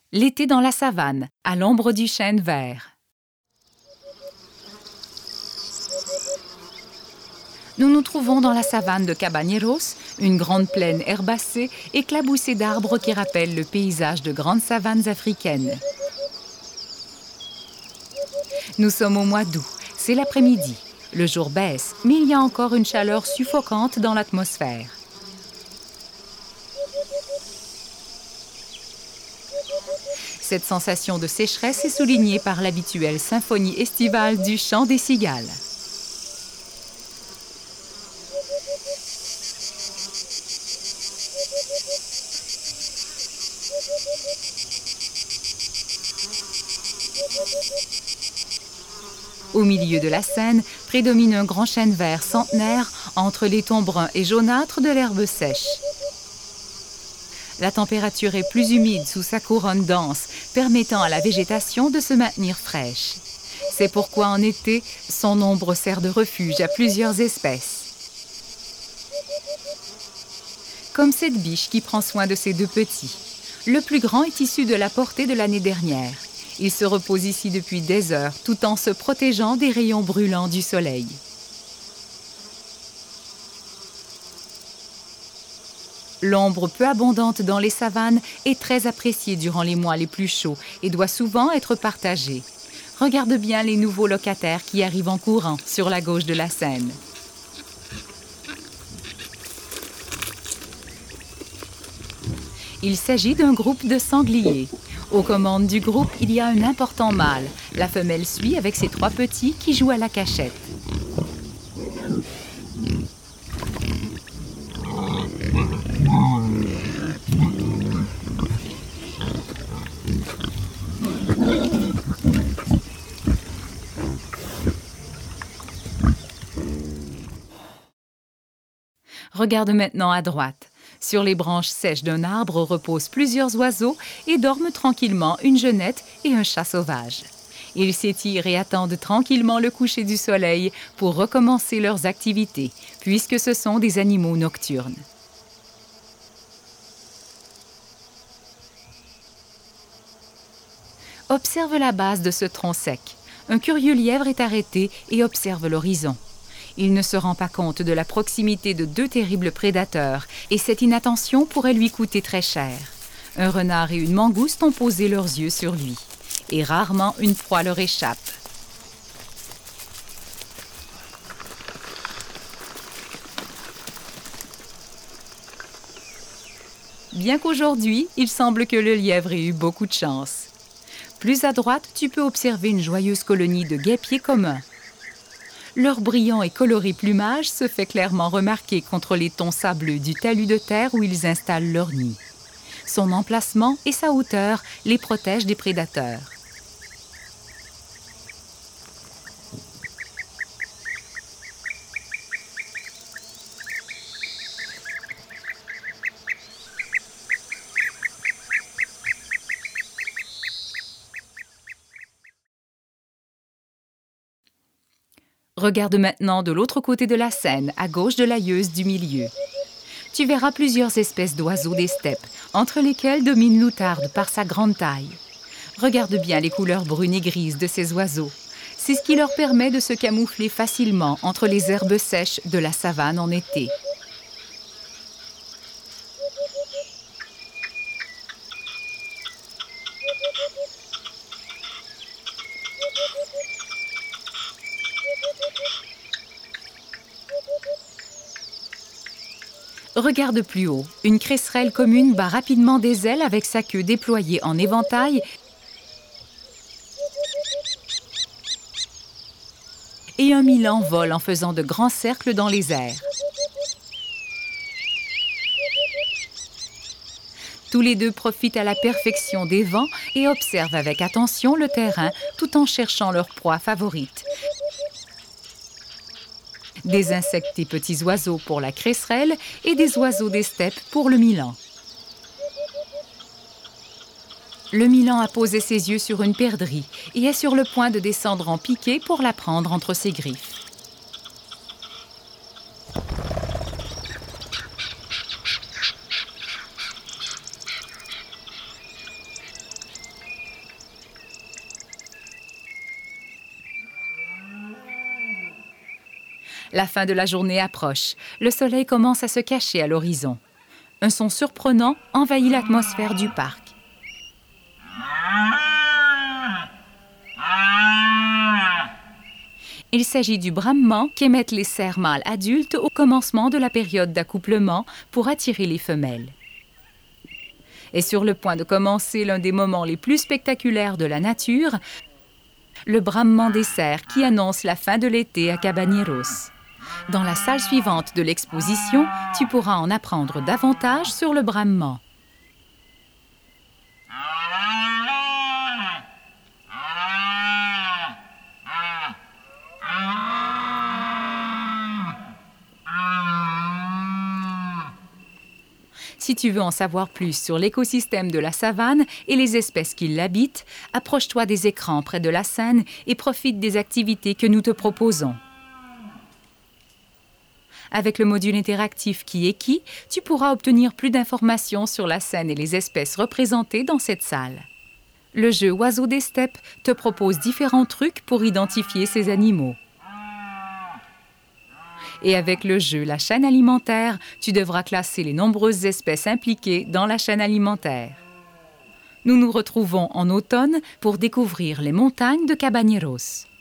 L'été dans la savane, à l'ombre du chêne vert. Nous nous trouvons dans la savane de Cabañeros, une grande plaine herbacée éclaboussée d'arbres qui rappellent le paysage de grandes savanes africaines. Nous sommes au mois d'août, c'est l'après-midi. Le jour baisse, mais il y a encore une chaleur suffocante dans l'atmosphère. Cette sensation de sécheresse est soulignée par l'habituelle symphonie estivale du chant des cigales. Au milieu de la scène, prédomine un grand chêne vert centenaire entre les tons bruns et jaunâtres de l'herbe sèche. La température est plus humide sous sa couronne dense, permettant à la végétation de se maintenir fraîche. C'est pourquoi en été, son ombre sert de refuge à plusieurs espèces. Comme cette biche qui prend soin de ses deux petits. Le plus grand est issu de la portée de l'année dernière. Il se repose ici depuis des heures, tout en se protégeant des rayons brûlants du soleil. L'ombre peu abondante dans les savanes est très appréciée durant les mois les plus chauds et doit souvent être partagée. Regarde bien les nouveaux locataires qui arrivent en courant sur la gauche de la scène. Il s'agit d'un groupe de sangliers. Aux commandes du groupe, il y a un important mâle. La femelle suit avec ses 3 petits qui jouent à la cachette. Regarde maintenant à droite. Sur les branches sèches d'un arbre reposent plusieurs oiseaux et dorment tranquillement une genette et un chat sauvage. Ils s'étirent et attendent tranquillement le coucher du soleil pour recommencer leurs activités, puisque ce sont des animaux nocturnes. Observe la base de ce tronc sec. Un curieux lièvre est arrêté et observe l'horizon. Il ne se rend pas compte de la proximité de 2 terribles prédateurs et cette inattention pourrait lui coûter très cher. Un renard et une mangouste ont posé leurs yeux sur lui. Et rarement une proie leur échappe. Bien qu'aujourd'hui, il semble que le lièvre ait eu beaucoup de chance. Plus à droite, tu peux observer une joyeuse colonie de guêpiers communs. Leur brillant et coloré plumage se fait clairement remarquer contre les tons sableux du talus de terre où ils installent leur nid. Son emplacement et sa hauteur les protègent des prédateurs. Regarde maintenant de l'autre côté de la scène, à gauche de l'aïeuse du milieu. Tu verras plusieurs espèces d'oiseaux des steppes, entre lesquels domine l'outarde par sa grande taille. Regarde bien les couleurs brunes et grises de ces oiseaux. C'est ce qui leur permet de se camoufler facilement entre les herbes sèches de la savane en été. Regarde plus haut. Une cresserelle commune bat rapidement des ailes avec sa queue déployée en éventail et un milan vole en faisant de grands cercles dans les airs. Tous les 2 profitent à la perfection des vents et observent avec attention le terrain tout en cherchant leur proie favorite. Des insectes et petits oiseaux pour la cresserelle et des oiseaux des steppes pour le milan. Le milan a posé ses yeux sur une perdrix et est sur le point de descendre en piqué pour la prendre entre ses griffes. La fin de la journée approche. Le soleil commence à se cacher à l'horizon. Un son surprenant envahit l'atmosphère du parc. Il s'agit du brammement qu'émettent les cerfs mâles adultes au commencement de la période d'accouplement pour attirer les femelles. Et sur le point de commencer l'un des moments les plus spectaculaires de la nature, le brammement des cerfs qui annonce la fin de l'été à Cabañeros. Dans la salle suivante de l'exposition, tu pourras en apprendre davantage sur le brammement. Si tu veux en savoir plus sur l'écosystème de la savane et les espèces qui l'habitent, approche-toi des écrans près de la scène et profite des activités que nous te proposons. Avec le module interactif Qui est qui, tu pourras obtenir plus d'informations sur la scène et les espèces représentées dans cette salle. Le jeu Oiseaux des steppes te propose différents trucs pour identifier ces animaux. Et avec le jeu La chaîne alimentaire, tu devras classer les nombreuses espèces impliquées dans la chaîne alimentaire. Nous nous retrouvons en automne pour découvrir les montagnes de Cabañeros.